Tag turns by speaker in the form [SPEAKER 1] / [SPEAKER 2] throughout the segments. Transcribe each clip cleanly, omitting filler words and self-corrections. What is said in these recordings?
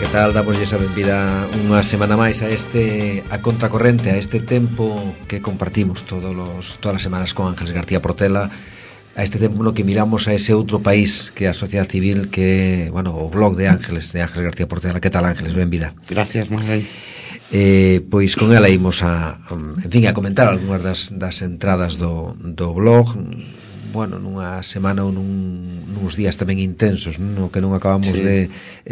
[SPEAKER 1] Que tal? Damoslle esa benvida unha semana máis a contracorrente, a este tempo que compartimos todas as semanas con Ángeles García Portela, a este tempo no que miramos a ese outro país que é a sociedade civil, que, bueno, o blog de Ángeles García Portela. Que tal, Ángeles? Benvida.
[SPEAKER 2] Gracias, Manuel.
[SPEAKER 1] Pois con ela imos a comentar algunhas das entradas do blog. Bueno, nunha semana ou nuns días tamén intensos, no que non acabamos de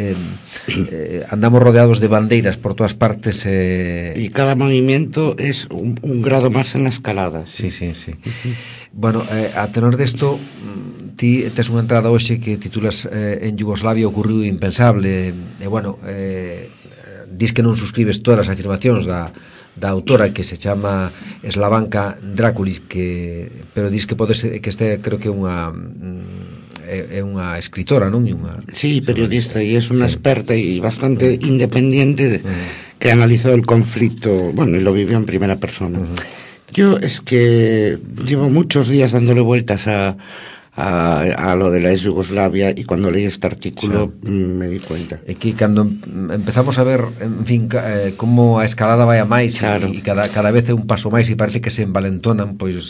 [SPEAKER 1] andamos rodeados de bandeiras por todas partes,
[SPEAKER 2] y cada movimiento es un grado más en la escalada.
[SPEAKER 1] Sí. Bueno, a tenor desto, ti tes unha entrada hoxe que titulas en Yugoslavia ocurriu impensable, e bueno, dis que non suscribes todas as afirmacións da autora, que se chama Slavanka Drakulic, pero dis que pode ser que este, creo que é unha escritora, non?
[SPEAKER 2] Sí, periodista, y es una experta y bastante independiente que analizó el conflicto, bueno, y lo vivió en primera persona. Yo es que llevo muchos días dándole vueltas a lo de la ex Yugoslavia, y cuando leí este artículo me di cuenta.
[SPEAKER 1] É que cando empezamos a ver, en fin, como a escalada vai a máis,
[SPEAKER 2] claro,
[SPEAKER 1] e cada vez é un paso máis, e parece que se envalentonan, pois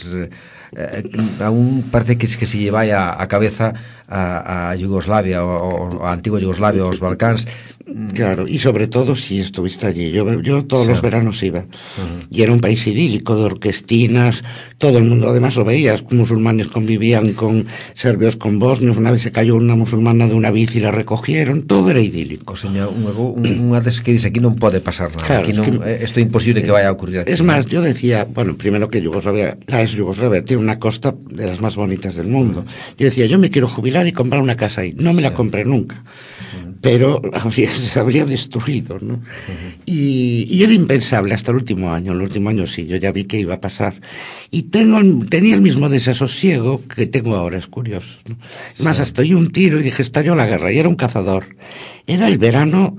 [SPEAKER 1] aún parece que se lle vai a cabeza a Yugoslavia, a antigua Yugoslavia, aos Balcáns.
[SPEAKER 2] Claro, y sobre todo si estuviste allí. Yo todos los veranos iba, y era un país idílico, de orquestinas, todo el mundo, además lo veías, musulmanes convivían con serbios, con bosnios. Una vez se cayó una musulmana de una bici y la recogieron, todo era idílico.
[SPEAKER 1] O sea, unha des que dice, aquí non pode pasar nada, claro, aquí isto é imposible que vaya a ocurrir aquí.
[SPEAKER 2] Es más, yo decía, bueno, primero que Yugoslavia, la ex Yugoslavia tiene una costa de las más bonitas del mundo. Yo decía, yo me quiero jubilar y comprar una casa ahí. No me la compré nunca, pero se habría destruido, ¿no? Y era impensable hasta el último año. El último año sí, yo ya vi que iba a pasar, y tenía el mismo desasosiego que tengo ahora. Es curioso, ¿no? Más, hasta oí un tiro y dije, estalló la guerra, y era un cazador. Era el verano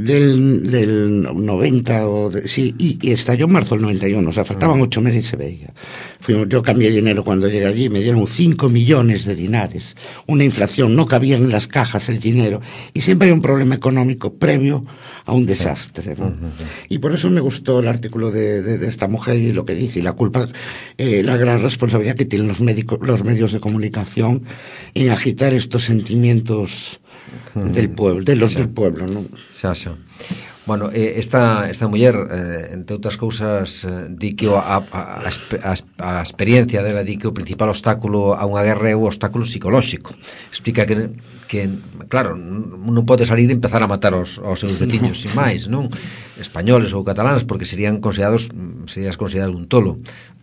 [SPEAKER 2] del 90, y estalló en marzo del 91, o sea, faltaban 8 meses y se veía. Yo cambié dinero cuando llegué allí, me dieron 5 millones de dinares, una inflación, no cabía en las cajas el dinero, y siempre hay un problema económico previo a un desastre, ¿no? Y por eso me gustó el artículo de esta mujer y lo que dice, y la culpa, la gran responsabilidad que tienen los medios de comunicación en agitar estos sentimientos del pueblo, del pueblo, ¿no?
[SPEAKER 1] Xa. Bueno, esta muller, entre outras cousas, di que a experiencia dela, di que o principal obstáculo a unha guerra é o obstáculo psicolóxico. Explica que claro, non pode salir e empezar a matar aos seus veciños sin máis, non? Españoles ou cataláns, porque serías considerado un tolo.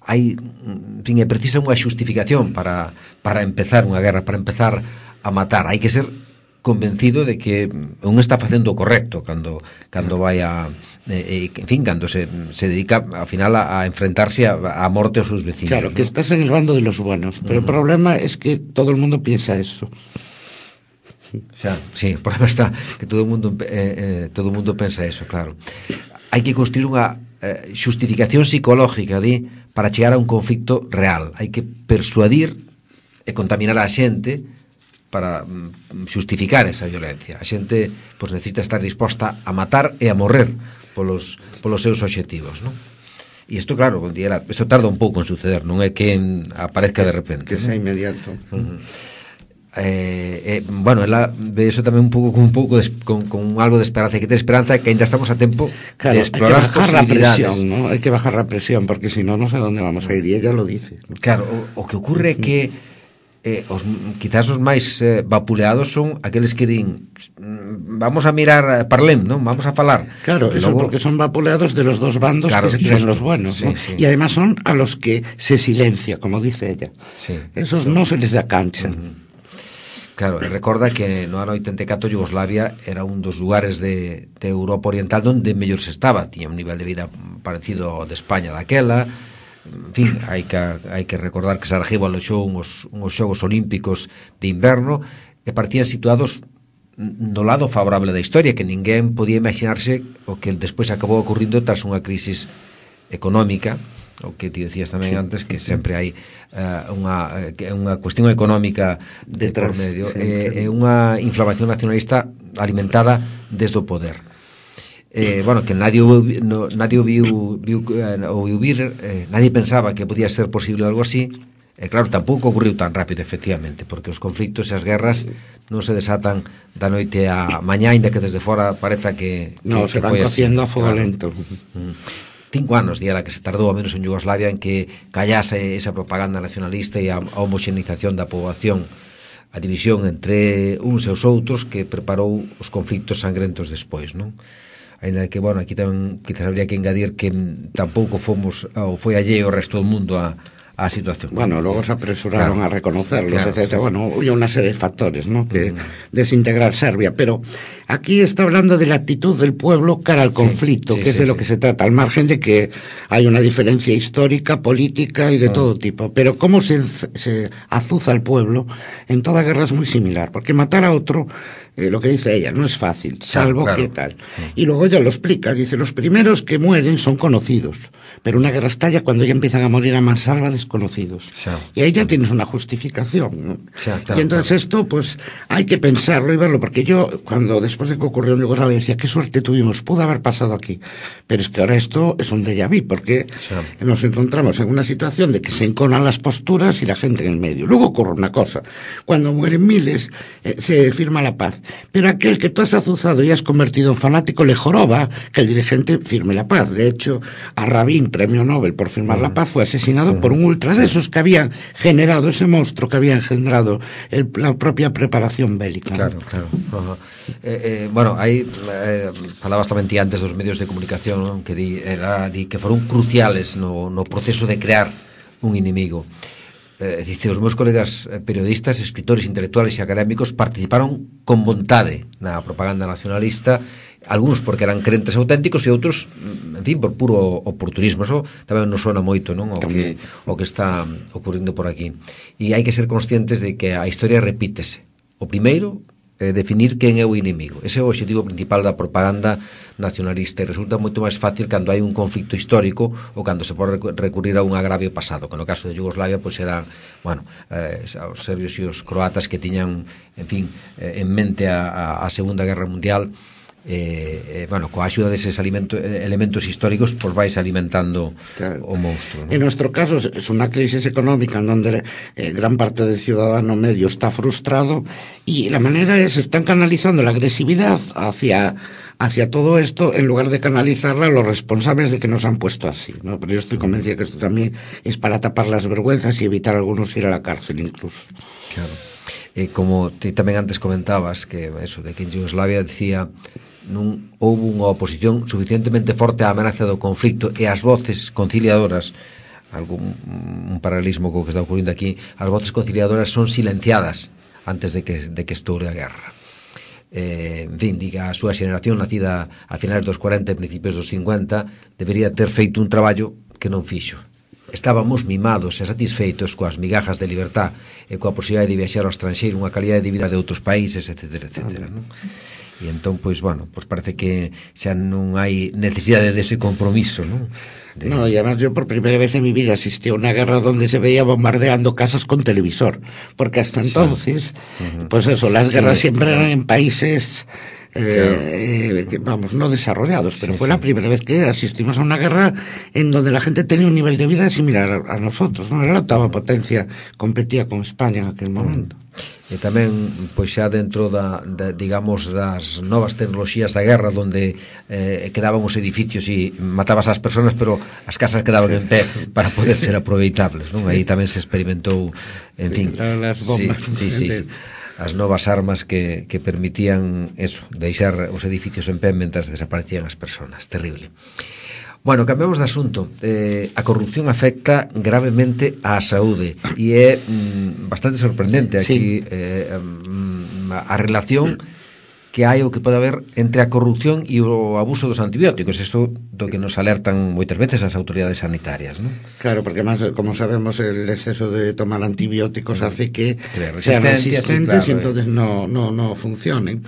[SPEAKER 1] En fin, é precisa unha xustificación para empezar unha guerra, para empezar a matar. Hai que ser convencido de que un está facendo o correcto cando vai en fin, cando se dedica ao final a enfrentarse a morte aos seus vecinos.
[SPEAKER 2] Claro, que estás en el bando de los buenos, pero el problema es que todo el mundo piensa eso.
[SPEAKER 1] Sí, o problema está que todo o mundo pensa eso, claro. Hai que construir unha xustificación psicológica para chegar a un conflicto real. Hai que persuadir e contaminar a xente para xustificar esa violencia. A xente necesita estar disposta a matar e a morrer polos seus obxectivos, non? E isto, claro, isto tarda un pouco en suceder, non é que aparezca de repente.
[SPEAKER 2] Que sea inmediato.
[SPEAKER 1] Bueno, ela ve eso tamén un pouco con algo de esperanza, que ten esperanza que ainda estamos a tempo de explorar posibilidades.
[SPEAKER 2] Hay que bajar la presión, porque si no sé dónde vamos a ir, y ella lo dice.
[SPEAKER 1] Claro, o que ocurre é que quizás os máis vapuleados son aqueles que din vamos a mirar, parlem, non? Vamos a falar.
[SPEAKER 2] Claro, eso logo, porque son vapuleados de los dos bandos, claro, que se creen los buenos, ¿no? Sí. Y además son a los que se silencia, como dice ella. Sí, esos no se les da cancha.
[SPEAKER 1] Claro, recorda que no ano 84 Yugoslavia era un dos lugares de Europa Oriental donde mellor se estaba, tiña un nivel de vida parecido ao de España daquela. En fin, hai que recordar que Sarajevo aloxou uns xogos olímpicos de inverno e partían situados no lado favorable da historia, que ninguén podía imaginarse o que despois acabou ocurrindo tras unha crisis económica, o que ti decías tamén antes, que sempre hai unha cuestión económica de por medio, é unha inflamación nacionalista alimentada desde o poder. bueno, que nadie o viu vir, nadie pensaba que podía ser posible algo así. Claro, tampouco ocurriu tan rápido, efectivamente, porque os conflictos e as guerras non se desatan da noite a mañá, ainda que desde fora pareza que
[SPEAKER 2] se van cociendo a fuego lento.
[SPEAKER 1] 5 anos, diera que se tardou ao menos en Yugoslavia en que callase esa propaganda nacionalista e a homoxenización da poboación, a división entre uns e os outros que preparou os conflictos sangrentos despois, non? Ainda que, bueno, aquí tamén quizás habría que engadir que tampouco fomos ou foi alleo o resto do mundo a situación.
[SPEAKER 2] Bueno, luego se apresuraron a reconocerlos, etcétera. Bueno, hubo una serie de factores, ¿no? Que desintegrar Serbia, pero aquí está hablando de la actitud del pueblo cara al conflicto, que es de lo que se trata, al margen de que hay una diferencia histórica, política y de todo tipo. Pero cómo se azuza al pueblo en toda guerra es muy similar, porque matar a otro, lo que dice ella, no es fácil, salvo que tal. Y luego ella lo explica, dice, los primeros que mueren son conocidos, pero una guerra estalla cuando ya empiezan a morir a mansalva desconocidos. Y ahí ya tienes una justificación, ¿no? Y entonces esto, pues, hay que pensarlo y verlo, porque yo, cuando después de que ocurrió en Yugoslavia, decía, qué suerte tuvimos, pudo haber pasado aquí. Pero es que ahora esto es un déjà vu, porque nos encontramos en una situación de que se enconan las posturas y la gente en el medio. Luego ocurre una cosa, cuando mueren miles, se firma la paz. Pero aquel que tú has azuzado y has convertido en fanático le joroba que el dirigente firme la paz. De hecho, a Rabin, premio Nobel por firmar la paz, fue asesinado por un ultra de esos que habían generado ese monstruo que había engendrado la propia preparación bélica.
[SPEAKER 1] Claro. Bueno, aí falabas tamén ti antes dos medios de comunicación, non? Que di que foron cruciales no proceso de crear un inimigo. Dice, os meus colegas periodistas, escritores, intelectuales e académicos participaron con vontade na propaganda nacionalista, algúns porque eran crentes auténticos e outros, en fin, por puro oportunismo. Eso tamén nos sona moito, non? O que está ocurrindo por aquí. E hai que ser conscientes de que a historia repítese. O primeiro, definir quen é o inimigo. Ese é o objetivo principal da propaganda nacionalista e resulta moito máis fácil cando hai un conflicto histórico ou cando se pode recurrir a un agravio pasado, que no caso de Yugoslavia pois eran, bueno, os serbios e os croatas que tiñan, en fin, en mente a Segunda Guerra Mundial. Bueno, coa axuda deses elementos históricos pues vais alimentando o monstruo, ¿no?
[SPEAKER 2] En nuestro caso es una crisis económica en donde gran parte del ciudadano medio está frustrado y la manera es, están canalizando la agresividad hacia todo esto en lugar de canalizarla a los responsables de que nos han puesto así, ¿no? Pero yo estoy convencido que esto también es para tapar las vergüenzas y evitar a algunos ir a la cárcel incluso.
[SPEAKER 1] Claro. Como ti tamén antes comentabas que eso de que en Yugoslavia decía non houve unha oposición suficientemente forte á amenaza do conflicto e as voces conciliadoras, un paralelismo co que está ocurrindo aquí, as voces conciliadoras son silenciadas antes de que estoure a guerra. En fin, diga, a súa xeración nacida a finales dos 40 e principios dos 50 debería ter feito un traballo que non fixo. Estábamos mimados e satisfeitos coas migajas de libertad e coa posibilidade de viaxar ao estranxeiro, unha calidade de vida de outros países, etcétera, etcétera, non? E entón, pois, bueno, pois parece que xa non hai necesidade dese compromiso, non?
[SPEAKER 2] No, y además yo por primera vez en mi vida asistí a una guerra donde se veía bombardeando casas con televisor, porque hasta entonces, pues eso, las guerras siempre eran en países... vamos, no desarrollados, pero fue la primera vez que asistimos a una guerra en donde la gente tenía un nivel de vida similar a nosotros, ¿no? Era la octava potencia, competía con España en aquel momento.
[SPEAKER 1] E tamén, pois xa dentro digamos, das novas tecnoloxías da guerra, donde quedaban os edificios e matabas as persoas, pero as casas quedaban en pé para poder ser aproveitables, non? Aí tamén se experimentou, en fin,
[SPEAKER 2] las bombas.
[SPEAKER 1] Sí. As novas armas que permitían eso, deixar os edificios en pé mentras desaparecían as persoas. Terrible. Bueno, cambiamos de asunto. A corrupción afecta gravemente á saúde e é bastante sorprendente aquí a relación que hai ou que pode haber entre a corrupción e o abuso dos antibióticos. Isto do que nos alertan moitas veces as autoridades sanitarias, ¿no?
[SPEAKER 2] Claro, porque además, como sabemos, el exceso de tomar antibióticos hace que sean resistentes y entonces no funcionen.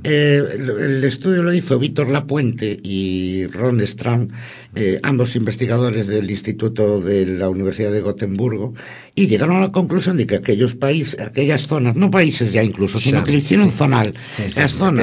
[SPEAKER 2] El estudio lo hizo Víctor Lapuente y Ron Strand, ambos investigadores del Instituto de la Universidad de Gotemburgo, y llegaron a la conclusión de que aquellas zonas, no países ya incluso, sino que lo hicieron zonal, las zonas zonas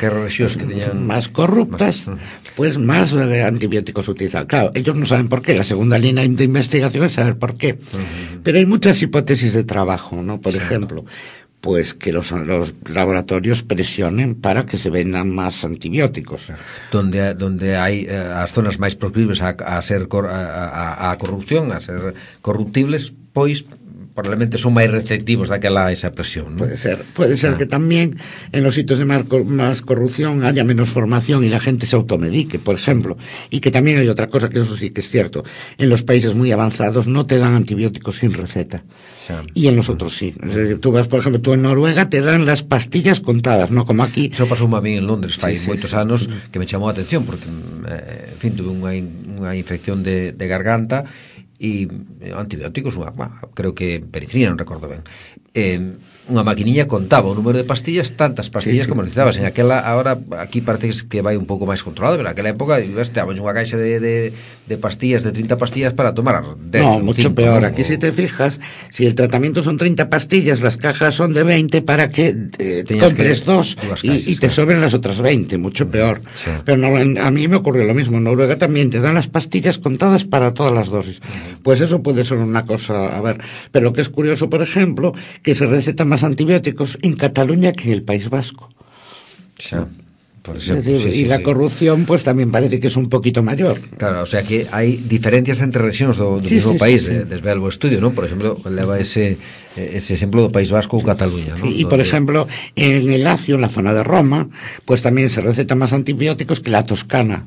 [SPEAKER 2] más corruptas, pues más antibióticos utilizan. Claro, ellos no saben por qué, la segunda línea de investigación es saber por qué. Pero hay muchas hipótesis de trabajo, ¿no? Por ejemplo, pues que los laboratorios presionen para que se vendan más antibióticos.
[SPEAKER 1] Donde hai as zonas máis proclives a corrupción, a ser corruptibles, pois probablemente son máis receptivos daquela esa presión, ¿no?
[SPEAKER 2] Puede ser que también en los sitios de más corrupción haya menos formación y la gente se automedique, por ejemplo. Y que también hay otra cosa, que eso sí que es cierto, en los países muy avanzados no te dan antibióticos sin receta. Y en los otros sí. Tú vas, por ejemplo, en Noruega te dan las pastillas contadas, no como aquí.
[SPEAKER 1] Eso pasou a mí en Londres fai moitos anos, que me chamou a atención porque, en fin, tuve unha infección de garganta e antibióticos, creo que penicilina, non recordo ben. Unha maquiniña contaba o número de pastillas, tantas pastillas como necesitabas. En aquela, ahora, aquí parece que vai un pouco máis controlado, pero en aquela época estábamos unha caixa de pastillas, de 30 pastillas para tomar 10.
[SPEAKER 2] No, mucho 5, peor. Aquí si te fijas, si el tratamiento son 30 pastillas, las cajas son de 20 para que compres dos y te sobren las otras 20, mucho peor. Sí. Pero no, a mí me ocurrió lo mismo. En Noruega también te dan las pastillas contadas para todas las dosis. Pues eso puede ser una cosa, a ver. Pero lo que es curioso, por ejemplo, que se recetan más antibióticos en Cataluña que en el País Vasco.
[SPEAKER 1] Sí.
[SPEAKER 2] Es decir, y la corrupción pues también parece que es un poquito mayor.
[SPEAKER 1] Claro, o sea que hai diferencias entre regións do mesmo país, desvelo o estudio, ¿no? Por exemplo, leva ese exemplo do País Vasco ou Cataluña, ¿no?
[SPEAKER 2] Sí, y por ejemplo, en el Lacio, en la zona de Roma, pues también se recetan más antibióticos que la Toscana,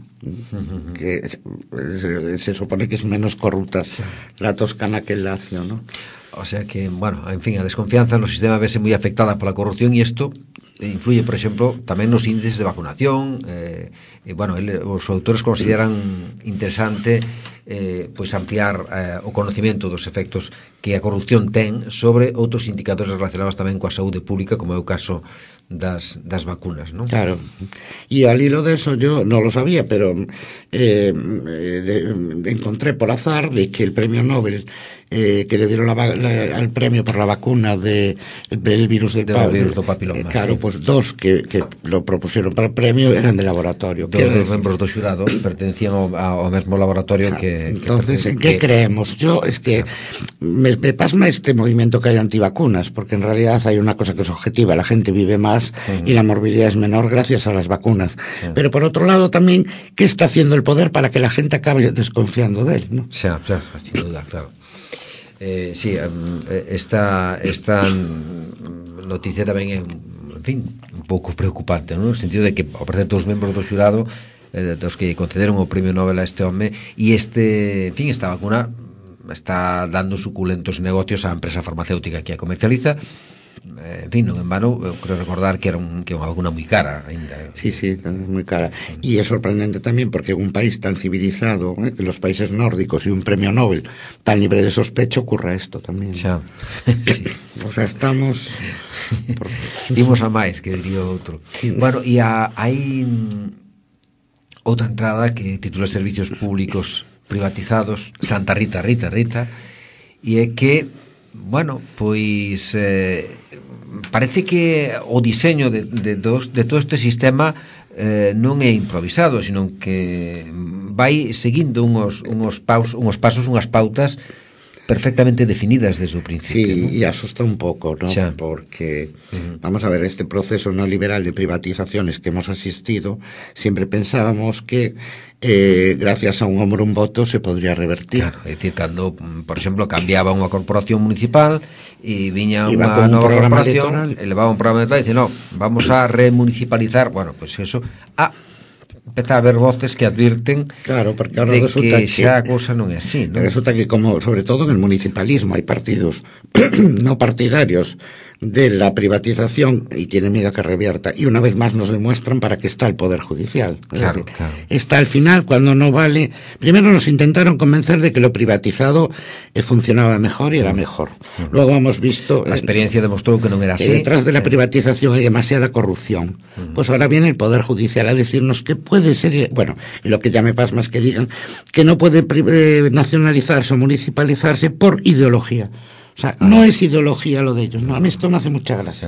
[SPEAKER 2] que se supone que es menos corrupta la Toscana que el Lacio, ¿no?
[SPEAKER 1] O sea que, bueno, en fin, a desconfianza no sistema vese moi afectada pola corrupción e isto influye, por exemplo, tamén nos índices de vacunación. Bueno, os autores consideran interesante pois ampliar o conocimiento dos efectos que a corrupción ten sobre outros indicadores relacionados tamén coa saúde pública, como é o caso das vacunas, ¿no?
[SPEAKER 2] Claro. Y al hilo de eso yo no lo sabía, pero encontré por azar de que el premio Nobel que le dieron al premio por la vacuna del virus del
[SPEAKER 1] papiloma.
[SPEAKER 2] Claro, pues dos que lo propusieron para el premio eran de laboratorio.
[SPEAKER 1] Dos membros do xurado pertencían ao mesmo laboratorio que...
[SPEAKER 2] Entonces, ¿en qué creemos? Yo es que me pasma este movimiento que hay antivacunas, porque en realidad hay una cosa que es objetiva, la gente vive más y la morbilidad es menor gracias a las vacunas. Pero por otro lado también, ¿qué está haciendo el poder para que la gente acabe desconfiando de él, ¿no?
[SPEAKER 1] Sin duda, claro. Sí, esta noticia tamén é, en fin, un pouco preocupante, ¿no? No sentido de que, ao parecer, todos os membros do xurado dos que concederon o premio Nobel a este home, e en fin, esta vacuna está dando suculentos negocios á empresa farmacéutica que a comercializa. En fin, non en vano, creo recordar que era unha vacuna moi cara ainda.
[SPEAKER 2] Sí, moi cara. Y es sorprendente también porque un país tan civilizado, que los países nórdicos, y un premio Nobel tan libre de sospecha, ocurra esto también.
[SPEAKER 1] Xa. Sí.
[SPEAKER 2] O sea, estamos...
[SPEAKER 1] Dimos a máis, que diría outro. Bueno, e hai outra entrada que titula Servicios Públicos Privatizados, Santa Rita, e é que, bueno, pois... parece que o diseño de todo este sistema non é improvisado, sino que vai seguindo unhas pautas perfectamente definidas desde o principio.
[SPEAKER 2] Sí,
[SPEAKER 1] ¿no?
[SPEAKER 2] Y asusta un poco, ¿no? Sí. Porque, vamos a ver, este proceso neoliberal de privatizaciones que hemos asistido, siempre pensábamos que gracias a un hombre un voto se podría revertir.
[SPEAKER 1] Claro, é dicir, cando, por exemplo, cambiaba unha corporación municipal e viña unha nova corporación, elevaba un programa electoral e dice, no, vamos a remunicipalizar, bueno, pues eso, empeza a haber voces que advirten, claro, porque ahora de resulta que xa a cousa non é así, ¿no?
[SPEAKER 2] Resulta que, como sobre todo en el municipalismo, hay partidos no partidarios de la privatización y tienen miedo a que revierta, y una vez más nos demuestran para qué está el Poder Judicial.
[SPEAKER 1] Claro.
[SPEAKER 2] Está al final cuando no vale. Primero nos intentaron convencer de que lo privatizado funcionaba mejor y era mejor. Luego hemos visto...
[SPEAKER 1] La experiencia demostró que non era así.
[SPEAKER 2] Detrás de la privatización hay demasiada corrupción. Pues ahora viene el Poder Judicial a decirnos que puede ser... Bueno, y lo que ya me pasa es que digan que no puede nacionalizarse o municipalizarse por ideología. O sea, no es ideología lo de ellos, ¿no? A mí esto me hace mucha gracia.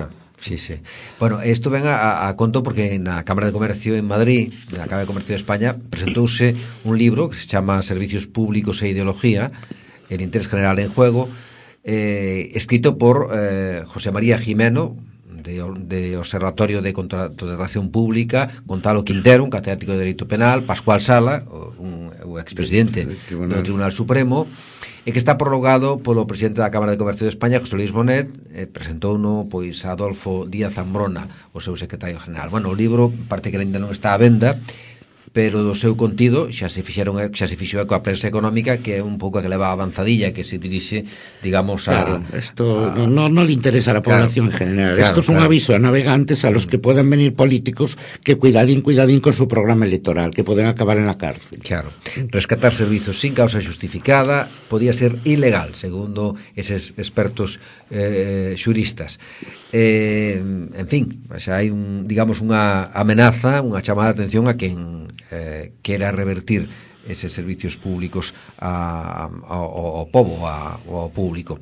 [SPEAKER 1] Sí, sí. Bueno, isto ven a conto porque na Cámara de Comercio en Madrid, na Cámara de Comercio de España, presentouse un libro que se chama Servicios Públicos e Ideología, el interés general en juego, escrito por José María Jimeno, de Observatorio de Contratación Pública, Gonzalo Quintero, un catedrático de Dereito Penal, Pascual Sala, o expresidente do Tribunal Supremo, e que está prologado polo presidente da Cámara de Comercio de España, José Luis Bonet, presentouno pois Adolfo Díaz Zambrona, o seu secretario general. Bueno, o libro parece que ainda non está á venda, pero do seu contido xa se fixo eco a prensa económica, que é un pouco a que leva a avanzadilla, que se dirixe, digamos,
[SPEAKER 2] a... Claro, esto no le interesa a la población en general. Esto es un aviso a navegantes a los que puedan venir políticos que cuidadín con su programa electoral, que pueden acabar en la cárcel.
[SPEAKER 1] Claro. Rescatar servizos sin causa justificada podía ser ilegal, segundo eses expertos xuristas. En fin, xa hai digamos unha amenaza, unha chamada de atención a quen quera revertir eses servicios públicos ao pobo, ao público.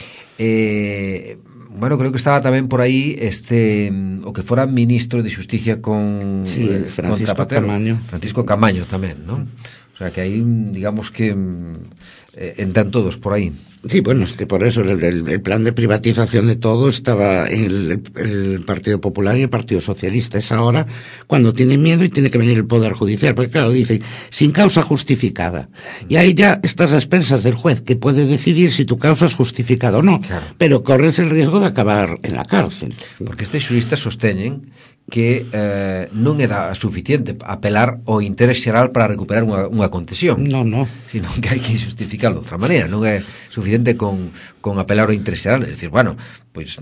[SPEAKER 1] Bueno, creo que estaba tamén por aí o que fora ministro de Xusticia con
[SPEAKER 2] Francisco Camaño.
[SPEAKER 1] Francisco Camaño tamén, non? O sea, que aí, digamos que entran todos por aí.
[SPEAKER 2] Sí, bueno, es que por eso el plan de privatización de todo estaba en el Partido Popular y el Partido Socialista. Es ahora cuando tiene miedo y tiene que venir el Poder Judicial, porque claro, dicen, sin causa justificada. Y ahí ya estás a expensas del juez, que puede decidir si tu causa es justificada o no, claro. Pero corres el riesgo de acabar en la cárcel.
[SPEAKER 1] Porque estes xuristas sosteñen que non é suficiente apelar ao interés xeral para recuperar unha concesión.
[SPEAKER 2] No.
[SPEAKER 1] Sino que hai que justificarlo de outra maneira. Non é suficiente con apelar ao interés xeral. É dicir, bueno, pois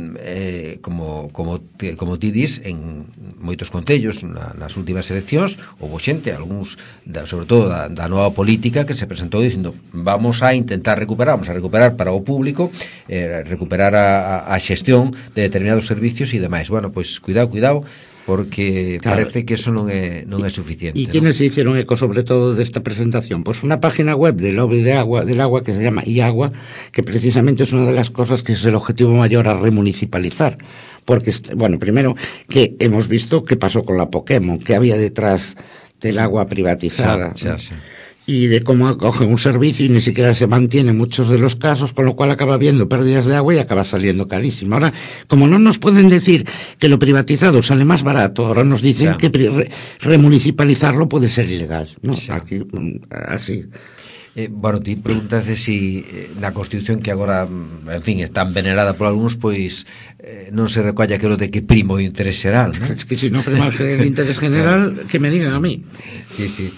[SPEAKER 1] como ti dis, en moitos concellos nas últimas eleccións houve xente, algúns sobre todo da nova política, que se presentou dicindo vamos a intentar recuperar para o público, recuperar a xestión de determinados servicios e demais. Bueno, pois cuidado, porque claro, parece que eso non é suficiente.
[SPEAKER 2] ¿Y quiénes se hicieron eco sobre todo de esta presentación? Pues una página web del lobby del agua que se llama iAgua, que precisamente es una de las cosas que es el objetivo mayor a remunicipalizar. Porque, bueno, primero que hemos visto qué pasó con la Pokémon, que había detrás del agua privatizada.
[SPEAKER 1] Sí.
[SPEAKER 2] Y de cómo acogen un servicio y ni siquiera se mantiene en muchos de los casos, con lo cual acaba habiendo pérdidas de agua y acaba saliendo carísimo. Ahora, como no nos pueden decir que lo privatizado sale más barato, ahora nos dicen que remunicipalizarlo puede ser ilegal, ¿no? Aquí, así.
[SPEAKER 1] Bueno, ti preguntas de si na Constitución, que agora, en fin, está venerada por algúns, pois non se recolla aquilo de que primo o interés xeral, ¿no?
[SPEAKER 2] Es que si no prima el interés general, que me digan a mí.
[SPEAKER 1] Sí.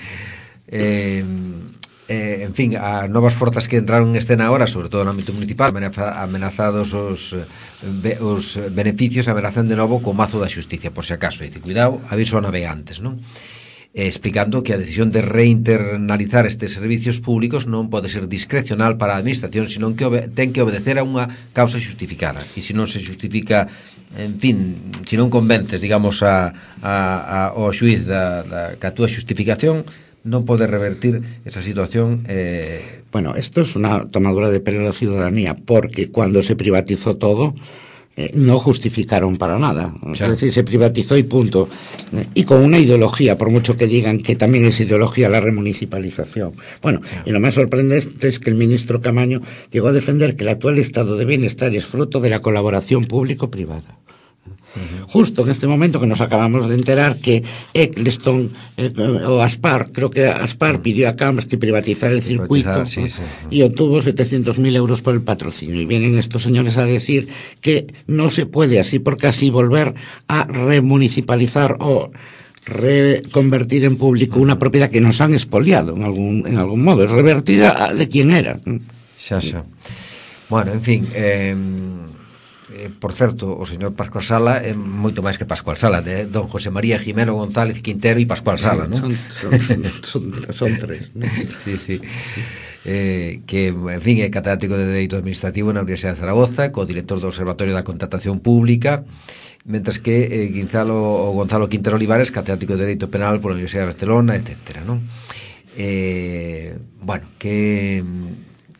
[SPEAKER 1] En fin, a novas forzas que entraron en escena ahora, sobre todo no ámbito municipal, amenazados os beneficios, amenazan de novo co mazo da xusticia, por si acaso. Dice, cuidado, aviso a navegantes, non? Explicando que a decisión de reinternalizar estes servicios públicos non pode ser discrecional para a administración, senón que ten que obedecer a unha causa xustificada. E se non se justifica, en fin, se non convences, digamos, ao xuiz que a túa justificación, non pode revertir esa situación.
[SPEAKER 2] Bueno, esto es una tomadura de pelo a la ciudadanía, porque cuando se privatizó todo, no justificaron para nada. Es decir, se privatizó y punto. Y con una ideología, por mucho que digan que también es ideología la remunicipalización. Bueno, y lo más sorprendente es que el ministro Camaño llegó a defender que el actual estado de bienestar es fruto de la colaboración público-privada. Justo en este momento que nos acabamos de enterar que Eccleston o Aspar, creo que Aspar pidió a Camps que privatizara el circuito y obtuvo 700.000 euros por el patrocinio, y vienen estos señores a decir que no se puede así porque así volver a remunicipalizar o reconvertir en público una propiedad que nos han expoliado en algún modo, es revertida de quien era.
[SPEAKER 1] Xa. Bueno, en fin, por certo, o señor Pascual Sala é moito máis que Pascual Sala, don José María Jimeno González Quintero e Pascual Sala, non?
[SPEAKER 2] Son tres, ¿no?
[SPEAKER 1] Sí. Que, en fin, é catedrático de Dereito Administrativo na Universidade de Zaragoza, co-director do Observatorio da Contratación Pública, mentras que Gonzalo Quintero Olivares, catedrático de Dereito Penal pola Universidade de Barcelona, etcétera, non? Bueno, que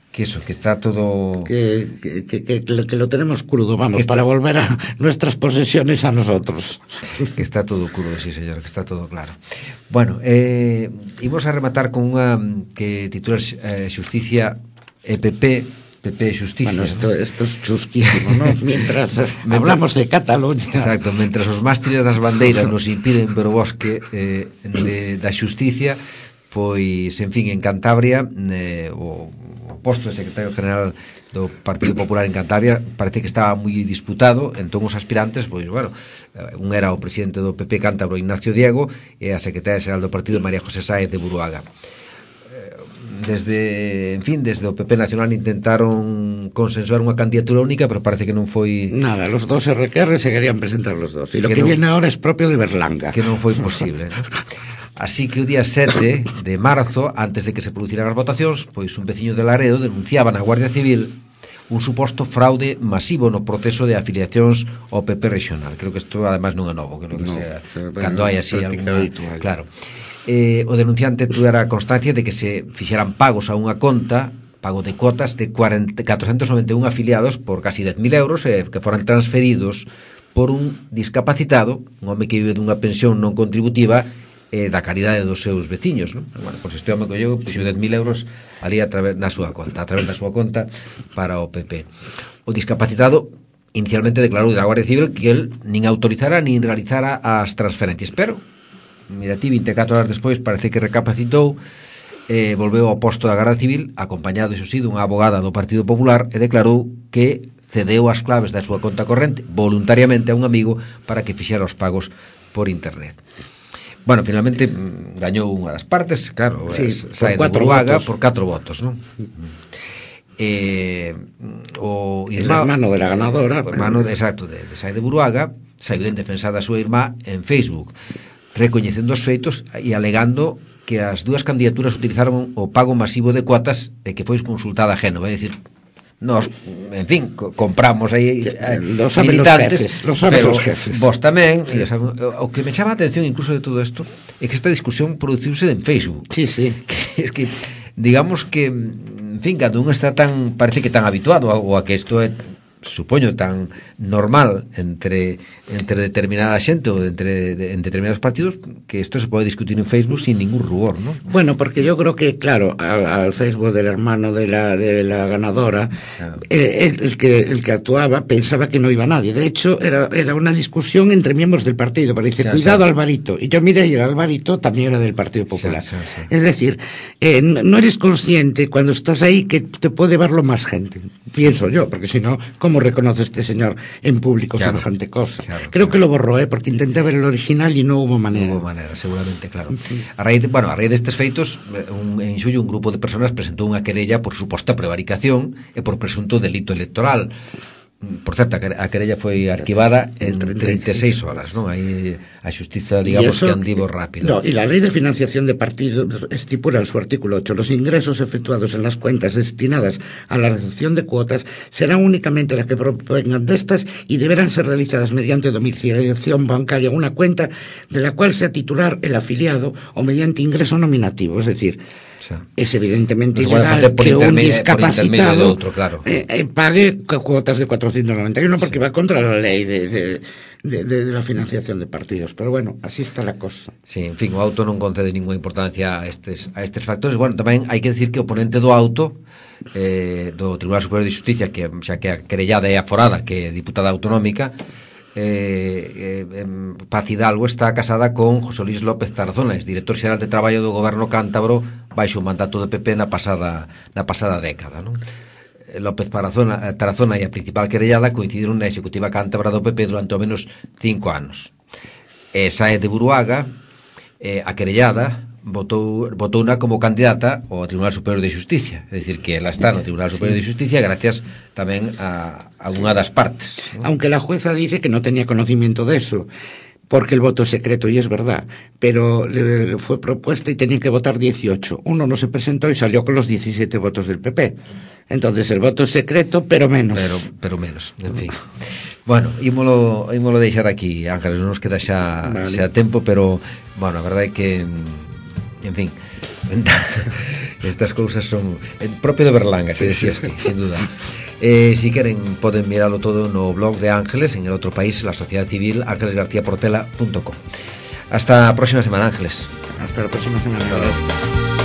[SPEAKER 1] Que eso, que está todo...
[SPEAKER 2] Que lo tenemos crudo, vamos, para volver a nuestras posesiones a nosotros.
[SPEAKER 1] Que está todo crudo, sí, señor, que está todo claro. Bueno, imos a rematar con unha que titula Xusticia PP Xusticia.
[SPEAKER 2] Bueno, esto es chusquísimo, ¿no? Mientras hablamos de Cataluña.
[SPEAKER 1] Exacto, mientras os mástiles das bandeiras nos impiden ver o bosque da xusticia, pois, en fin, en Cantabria, o posto de secretario general do Partido Popular en Cantabria parece que estaba moi disputado. Entón os aspirantes, pois, bueno, un era o presidente do PP cántabro, Ignacio Diego, e a secretaria general do partido, María José Sáez de Buruaga. Desde o PP Nacional intentaron consensuar unha candidatura única, pero parece que non foi...
[SPEAKER 2] Nada, los dos RQR se querían presentar los dos, y lo que viene ahora es propio de Berlanga.
[SPEAKER 1] Que non foi posible, ¿no? Así que o día 7 de marzo, antes de que se producieran as votacións, pois un veciño de Laredo denunciaba na Guardia Civil un suposto fraude masivo no proceso de afiliacións ao PP regional. Creo que isto ademais non é novo, creo que sea cando hai así alguna... Claro. O denunciante tuera constancia de que se fixeran pagos a unha conta, pago de cuotas de 491 afiliados por casi 10.000 euros, que foran transferidos por un discapacitado, un home que vive dunha pensión non contributiva, da caridade dos seus veciños, non? Bueno, pois este home colleu, fixo 10.000 euros ali a través da súa conta para o PP. O discapacitado inicialmente declarou da Guardia Civil que el nin autorizara nin realizara as transferencias, pero mira ti, 24 horas despois parece que recapacitou, volveu ao posto da Garda Civil acompañado, iso sí, dunha abogada do Partido Popular, e declarou que cedeu as claves da súa conta corrente voluntariamente a un amigo para que fixera os pagos por internet. Bueno, finalmente gañou unha das partes, claro,
[SPEAKER 2] sí,
[SPEAKER 1] Sáez de Buruaga por 4 votos, non? O
[SPEAKER 2] hermano de la ganadora,
[SPEAKER 1] o hermano de Sáez de Buruaga saiu en defensa da súa irmá en Facebook, recoñecendo os feitos e alegando que as dúas candidaturas utilizaron o pago masivo de cuotas e que foi consultada a Génova, é dicir, nos, en fin, compramos aí militantes, pero vos tamén, e, o que me chama a atención incluso de todo isto é que esta discusión produciuse en Facebook.
[SPEAKER 2] Sí, sí.
[SPEAKER 1] Es que, digamos que, en fin, cando un está tan, parece que tan habituado ou a que isto é, supoño, tan normal entre determinada xente ou en determinados partidos, que esto se pode discutir en Facebook sin ningún rubor, ¿no?
[SPEAKER 2] Bueno, porque yo creo que, claro, al Facebook del hermano de la ganadora, claro, el que actuaba pensaba que no iba nadie. De hecho, era una discusión entre miembros del partido, pero dice, cuidado, Alvarito. Y yo miré, y el Alvarito también era del Partido Popular. Es decir, no eres consciente cuando estás ahí que te puede verlo más gente, pienso yo, porque si no, ¿cómo reconoce este señor en público semejante cosa? Creo que lo borró, porque intenté ver el original y no hubo manera.
[SPEAKER 1] No hubo manera, seguramente, claro. A raíz destes feitos, en xullo un grupo de personas presentou unha querella por suposta prevaricación e por presunto delito electoral. Por certo, a querella foi arquivada en 36 horas, non? Aí a xustiza, digamos, que andivo rápido.
[SPEAKER 2] No, y la ley de financiación de partidos estipula en su artículo 8: los ingresos efectuados en las cuentas destinadas a la recepción de cuotas serán únicamente las que provengan de estas y deberán ser realizadas mediante domiciliación bancaria a una cuenta de la cual sea titular el afiliado o mediante ingreso nominativo, es decir, es evidentemente ilegal que un discapacitado pague cuotas de 491 porque va contra la ley de la financiación de partidos, pero bueno, así está la cosa.
[SPEAKER 1] Sí, en fin, o auto non concede ninguna importancia a estes factores. Bueno, tamén hai que decir que o ponente do auto do Tribunal Superior de Xusticia, que xa que a querellada é aforada, que é diputada autonómica, Paz Hidalgo está casada con José Luis López Tarazona, director xeral de Traballo do Goberno cántabro baixo o mandato do PP na pasada década, non? López Tarazona e a principal querellada coincidiron na executiva cántabra do PP durante ao menos 5 anos. Sáez de Buruaga, a querellada, votouna como candidata ao Tribunal Superior de Xusticia, é dicir, que ela está no Tribunal Superior de Xusticia gracias tamén a unha das partes, ¿no?
[SPEAKER 2] Aunque la jueza dice que no tenía conocimiento de eso, porque el voto es secreto, y es verdad, pero le fue propuesta y tenía que votar 18. Uno no se presentó y salió con los 17 votos del PP. Entonces el voto es secreto, pero menos.
[SPEAKER 1] Pero menos, en fin. Bueno, ímolo deixar aquí, Ángeles, non nos queda xa tempo, pero, bueno, a verdade é que En fin, estas cousas son propio de Berlanga, que decías ti, sin duda. Si queren, poden miralo todo no blog de Ángeles, en el otro país, la sociedad civil, ángelesgarciaportela.com. Hasta a próxima semana, Ángeles.
[SPEAKER 2] Hasta la próxima semana.